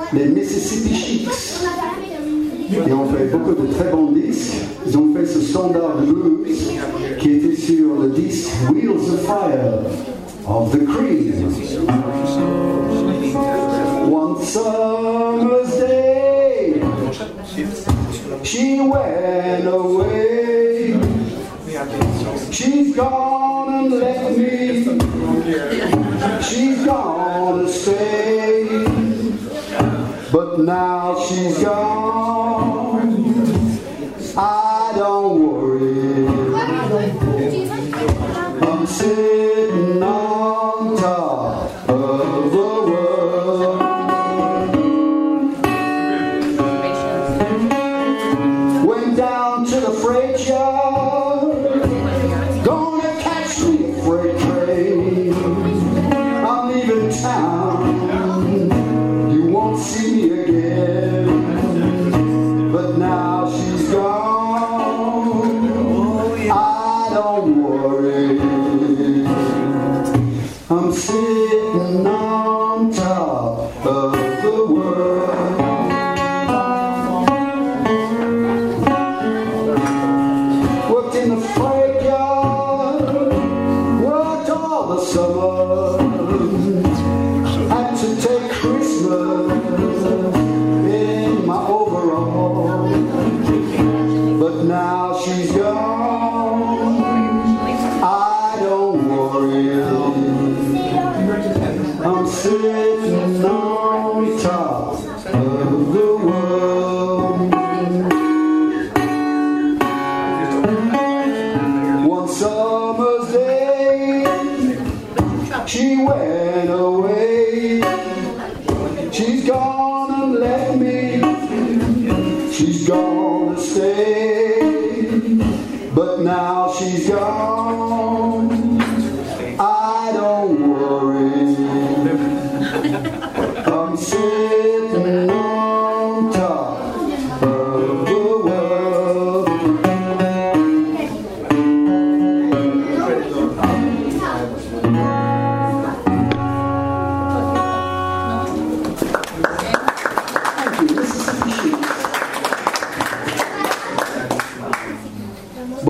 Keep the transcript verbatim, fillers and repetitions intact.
les Mississippi Chicks. Ils ont fait beaucoup de très bons disques. Ils ont fait ce standard de blues qui était sur le disque Wheels of Fire of the Cream. One summer's day, she went away. She's gone and left me. She's gone to stay. But now she's gone, I don't worry. I'm sitting on top of the world. Went down to the freight yard, gonna catch me a freight train. I'm leaving town, see me again, but now she's gone, I don't worry, I'm sitting on top of the world. Worked in the freight yard, worked all the summer, had to take Christmas in my overall, but now she's gone, I don't worry, I'm sitting on top of the world. One summer's day, she went away. She's gone and left me, she's gone to stay, but now she's gone, I don't worry, I'm sitting